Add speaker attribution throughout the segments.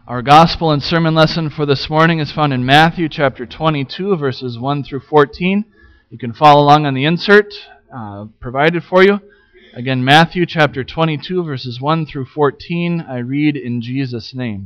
Speaker 1: Our gospel and sermon lesson for this morning is found in Matthew chapter 22, verses 1 through 14. You can follow along on the insert provided for you. Again, Matthew chapter 22, verses 1 through 14. I read in Jesus' name.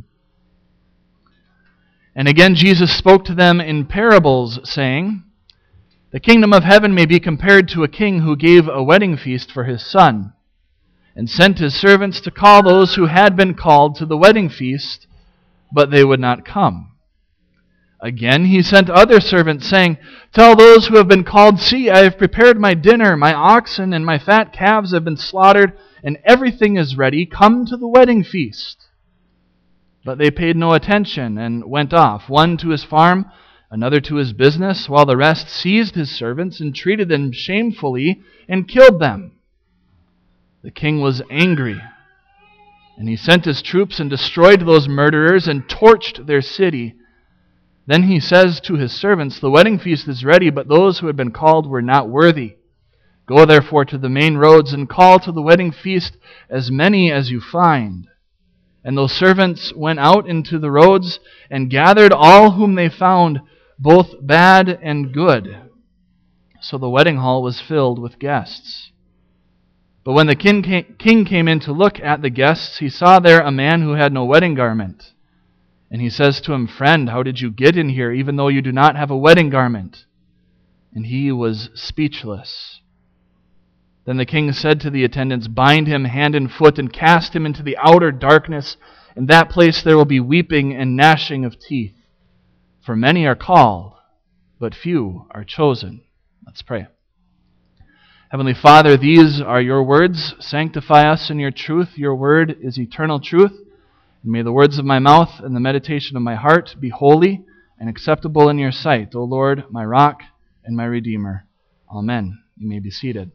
Speaker 1: And again Jesus spoke to them in parables, saying, "The kingdom of heaven may be compared to a king who gave a wedding feast for his son, and sent his servants to call those who had been called to the wedding feast, but they would not come. Again he sent other servants, saying, 'Tell those who have been called, see, I have prepared my dinner, my oxen and my fat calves have been slaughtered, and everything is ready. Come to the wedding feast.' But they paid no attention and went off, one to his farm, another to his business, while the rest seized his servants and treated them shamefully and killed them. The king was angry, and he sent his troops and destroyed those murderers and torched their city. Then he says to his servants, 'The wedding feast is ready, but those who had been called were not worthy. Go therefore to the main roads and call to the wedding feast as many as you find.' And those servants went out into the roads and gathered all whom they found, both bad and good. So the wedding hall was filled with guests. But when the king came in to look at the guests, he saw there a man who had no wedding garment. And he says to him, 'Friend, how did you get in here, even though you do not have a wedding garment?' And he was speechless. Then the king said to the attendants, 'Bind him hand and foot and cast him into the outer darkness. In that place there will be weeping and gnashing of teeth. For many are called, but few are chosen.'" Let's pray. Heavenly Father, these are your words. Sanctify us in your truth. Your word is eternal truth. And may the words of my mouth and the meditation of my heart be holy and acceptable in your sight, O Lord, my rock and my redeemer. Amen. You may be seated.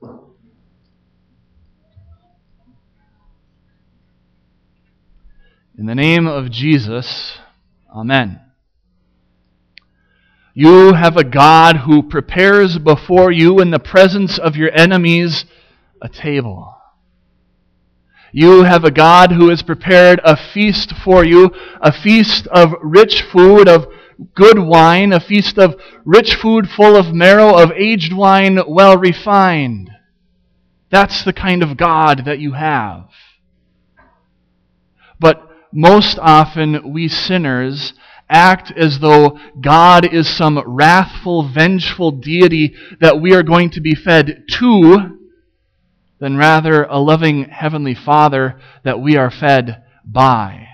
Speaker 1: In the name of Jesus, amen. You have a God who prepares before you in the presence of your enemies a table. You have a God who has prepared a feast for you, a feast of rich food, of good wine, a feast of rich food full of marrow, of aged wine well refined. That's the kind of God that you have. But most often we sinners act as though God is some wrathful, vengeful deity that we are going to be fed to, than rather a loving Heavenly Father that we are fed by.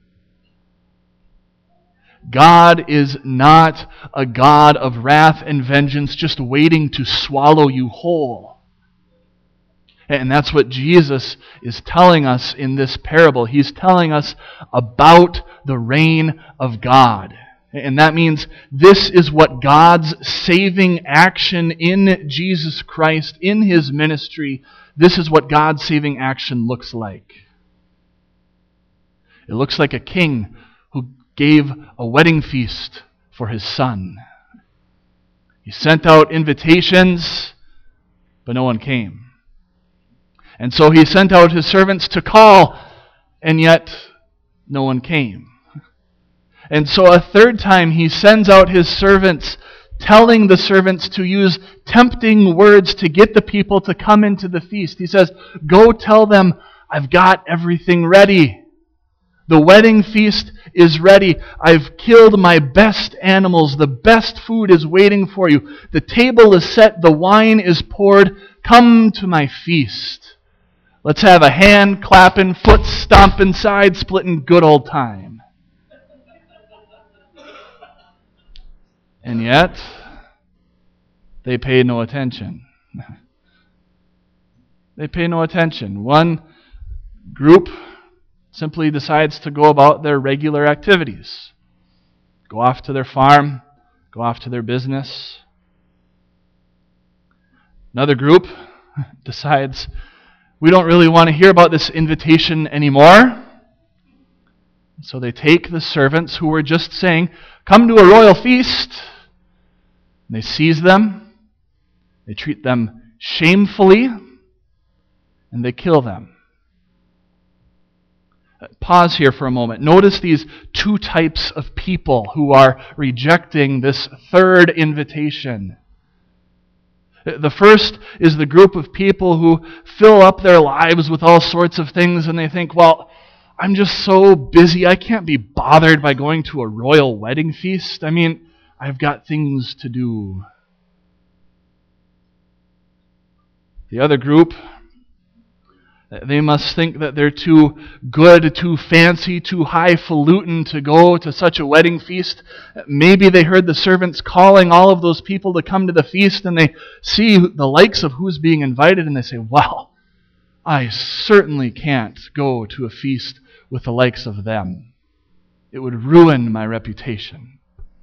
Speaker 1: God is not a God of wrath and vengeance just waiting to swallow you whole. And that's what Jesus is telling us in this parable. He's telling us about the reign of God. And that means this is what God's saving action in Jesus Christ, in His ministry, this is what God's saving action looks like. It looks like a king who gave a wedding feast for his son. He sent out invitations, but no one came. And so he sent out his servants to call, and yet no one came. And so a third time he sends out his servants, telling the servants to use tempting words to get the people to come into the feast. He says, "Go tell them, I've got everything ready. The wedding feast is ready. I've killed my best animals. The best food is waiting for you. The table is set. The wine is poured. Come to my feast. Let's have a hand clapping, foot stomping, side splitting good old time." And yet, they pay no attention. They pay no attention. One group simply decides to go about their regular activities. Go off to their farm, go off to their business. Another group decides, we don't really want to hear about this invitation anymore. So they take the servants who were just saying, "Come to a royal feast." They seize them, they treat them shamefully, and they kill them. Pause here for a moment. Notice these two types of people who are rejecting this third invitation. The first is the group of people who fill up their lives with all sorts of things, and they think, well, I'm just so busy, I can't be bothered by going to a royal wedding feast. I mean, I've got things to do. The other group, they must think that they're too good, too fancy, too highfalutin to go to such a wedding feast. Maybe they heard the servants calling all of those people to come to the feast, and they see the likes of who's being invited, and they say, well, I certainly can't go to a feast with the likes of them. It would ruin my reputation.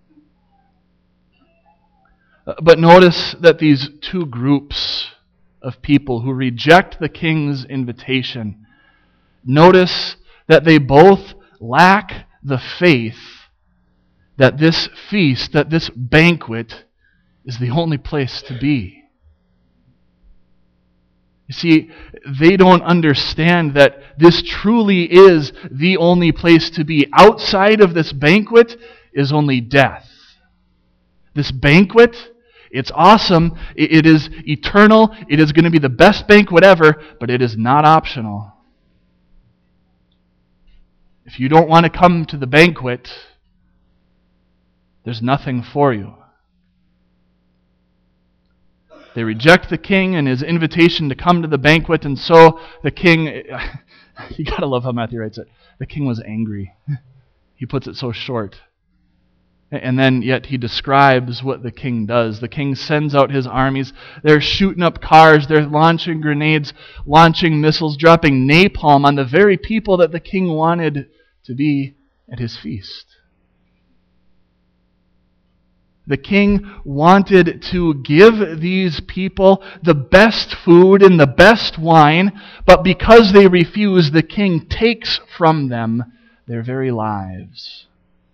Speaker 1: But notice that these two groups of people who reject the king's invitation, notice that they both lack the faith that this feast, that this banquet is the only place to be. You see, they don't understand that this truly is the only place to be. Outside of this banquet is only death. This banquet, it's awesome, it is eternal, it is going to be the best banquet ever, but it is not optional. If you don't want to come to the banquet, there's nothing for you. They reject the king and his invitation to come to the banquet, and so the king, you gotta love how Matthew writes it, the king was angry. He puts it so short. And then yet he describes what the king does. The king sends out his armies. They're shooting up cars. They're launching grenades, launching missiles, dropping napalm on the very people that the king wanted to be at his feast. The king wanted to give these people the best food and the best wine, but because they refuse, the king takes from them their very lives.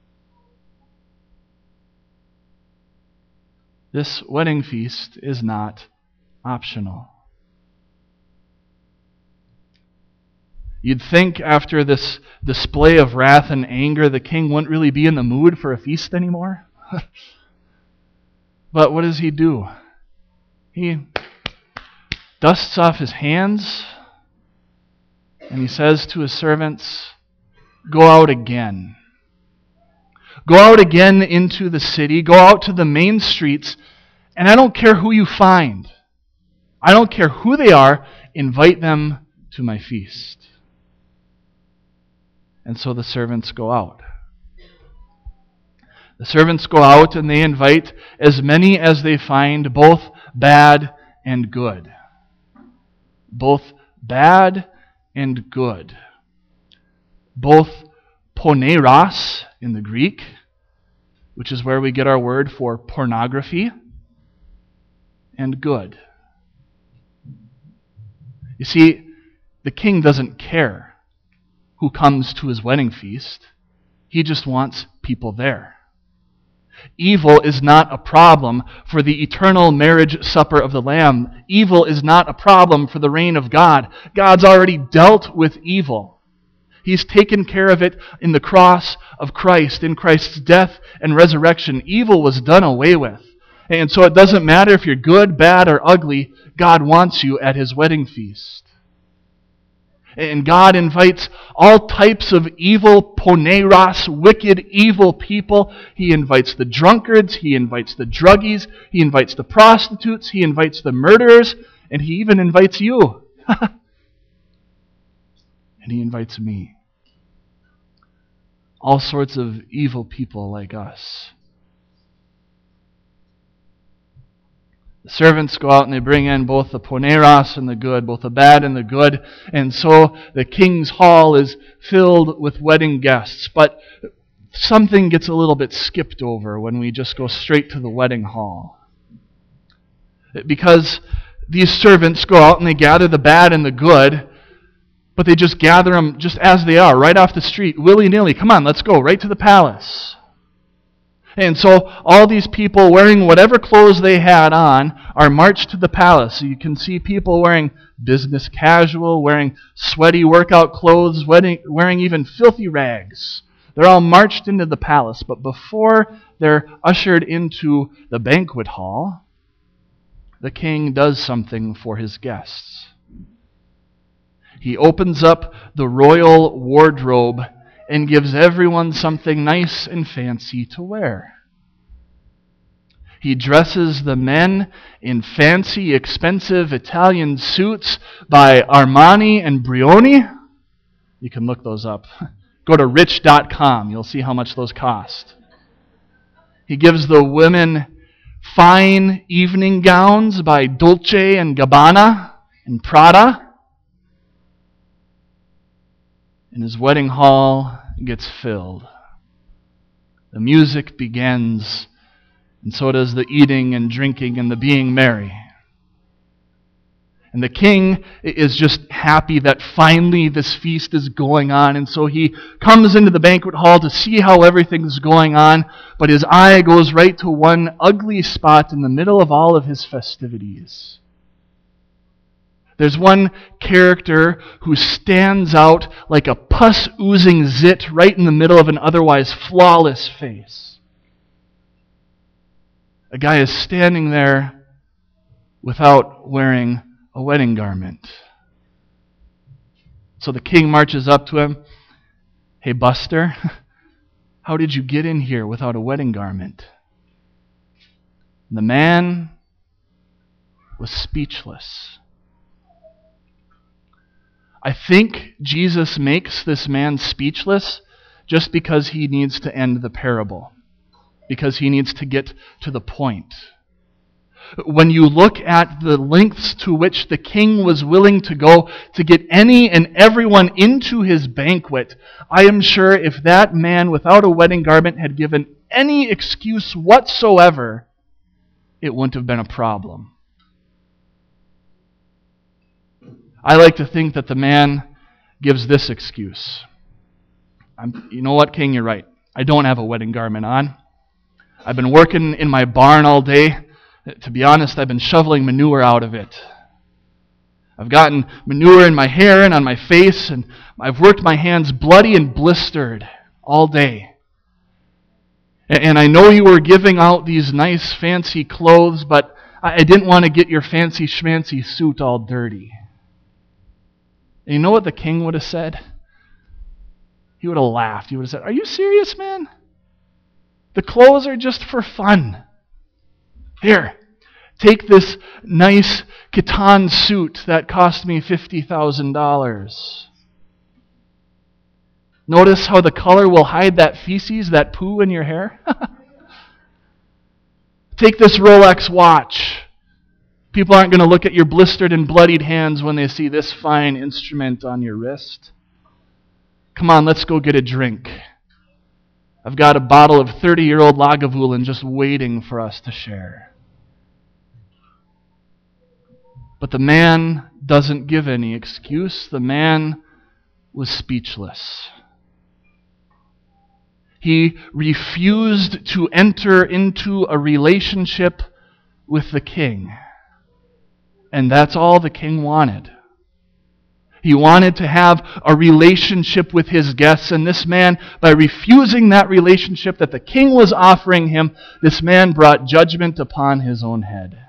Speaker 1: This wedding feast is not optional. You'd think after this display of wrath and anger, the king wouldn't really be in the mood for a feast anymore. But what does he do? He dusts off his hands and he says to his servants, "Go out again. Go out again into the city. Go out to the main streets. And I don't care who you find. I don't care who they are. Invite them to my feast." And so the servants go out. The servants go out and they invite as many as they find, both bad and good. Both bad and good. Both poneros in the Greek, which is where we get our word for pornography, and good. You see, the king doesn't care who comes to his wedding feast. He just wants people there. Evil is not a problem for the eternal marriage supper of the Lamb. Evil is not a problem for the reign of God. God's already dealt with evil. He's taken care of it in the cross of Christ, in Christ's death and resurrection. Evil was done away with. And so it doesn't matter if you're good, bad, or ugly, God wants you at His wedding feast. And God invites all types of evil, poneros, wicked, evil people. He invites the drunkards, He invites the druggies, He invites the prostitutes, He invites the murderers, and He even invites you. And He invites me. All sorts of evil people like us. The servants go out and they bring in both the poneros and the good, both the bad and the good. And so the king's hall is filled with wedding guests. But something gets a little bit skipped over when we just go straight to the wedding hall. Because these servants go out and they gather the bad and the good, but they just gather them just as they are, right off the street, willy-nilly. Come on, let's go, right to the palace. And so all these people wearing whatever clothes they had on are marched to the palace. So you can see people wearing business casual, wearing sweaty workout clothes, wearing even filthy rags. They're all marched into the palace. But before they're ushered into the banquet hall, the king does something for his guests. He opens up the royal wardrobe and gives everyone something nice and fancy to wear. He dresses the men in fancy, expensive Italian suits by Armani and Brioni. You can look those up. Go to rich.com. You'll see how much those cost. He gives the women fine evening gowns by Dolce & Gabbana and Prada. And his wedding hall gets filled. The music begins, and so does the eating and drinking and the being merry. And the king is just happy that finally this feast is going on, and so he comes into the banquet hall to see how everything's going on, but his eye goes right to one ugly spot in the middle of all of his festivities. There's one character who stands out like a pus-oozing zit right in the middle of an otherwise flawless face. A guy is standing there without wearing a wedding garment. So the king marches up to him. Hey, Buster, how did you get in here without a wedding garment? And the man was speechless. I think Jesus makes this man speechless just because he needs to end the parable, because he needs to get to the point. When you look at the lengths to which the king was willing to go to get any and everyone into his banquet, I am sure if that man without a wedding garment had given any excuse whatsoever, it wouldn't have been a problem. I like to think that the man gives this excuse. You know what, king, you're right. I don't have a wedding garment on. I've been working in my barn all day. To be honest, I've been shoveling manure out of it. I've gotten manure in my hair and on my face, and I've worked my hands bloody and blistered all day. And I know you were giving out these nice fancy clothes, but I didn't want to get your fancy schmancy suit all dirty. And you know what the king would have said? He would have laughed. He would have said, "Are you serious, man? The clothes are just for fun. Here, take this nice Khitan suit that cost me $50,000. Notice how the color will hide that feces, that poo in your hair? Take this Rolex watch. People aren't going to look at your blistered and bloodied hands when they see this fine instrument on your wrist. Come on, let's go get a drink. I've got a bottle of 30-year-old Lagavulin just waiting for us to share." But the man doesn't give any excuse. The man was speechless. He refused to enter into a relationship with the king. And that's all the king wanted. He wanted to have a relationship with his guests, and this man, by refusing that relationship that the king was offering him, this man brought judgment upon his own head.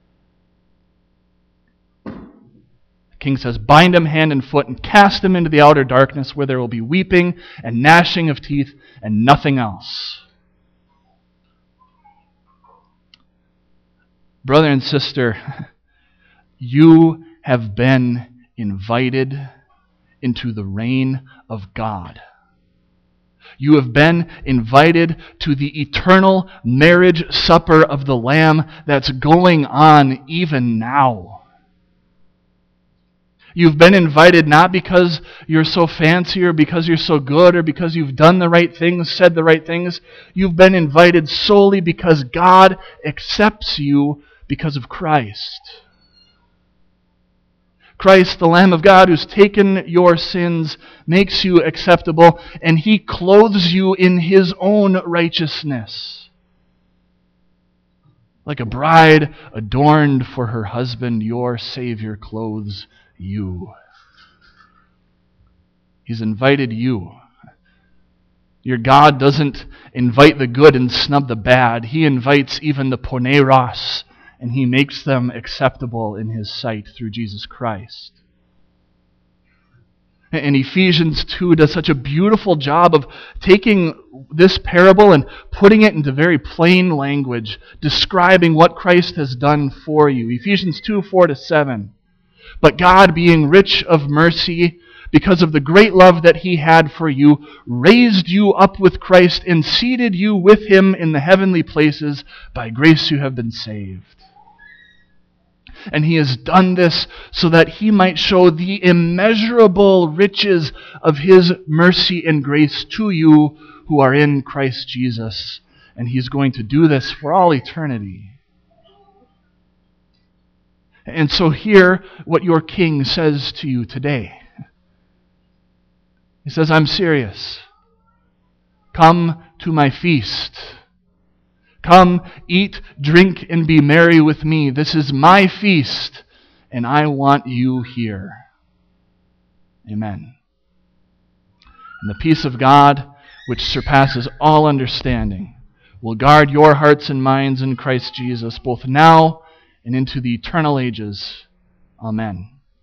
Speaker 1: The king says, "Bind him hand and foot and cast him into the outer darkness where there will be weeping and gnashing of teeth and nothing else." Brother and sister, you have been invited into the reign of God. You have been invited to the eternal marriage supper of the Lamb that's going on even now. You've been invited not because you're so fancy or because you're so good or because you've done the right things, said the right things. You've been invited solely because God accepts you because of Christ. Christ, the Lamb of God, who's taken your sins, makes you acceptable, and He clothes you in His own righteousness. Like a bride adorned for her husband, your Savior clothes you. He's invited you. Your God doesn't invite the good and snub the bad. He invites even the poneros, and He makes them acceptable in His sight through Jesus Christ. And Ephesians 2 does such a beautiful job of taking this parable and putting it into very plain language, describing what Christ has done for you. Ephesians 2, 4-7. But God, being rich of mercy, because of the great love that He had for you, raised you up with Christ and seated you with Him in the heavenly places. By grace you have been saved. And He has done this so that He might show the immeasurable riches of His mercy and grace to you who are in Christ Jesus. And He's going to do this for all eternity. And so hear what your King says to you today. He says, I'm serious. Come to my feast. Come, eat, drink, and be merry with me. This is my feast, and I want you here. Amen. And the peace of God, which surpasses all understanding, will guard your hearts and minds in Christ Jesus, both now and into the eternal ages. Amen.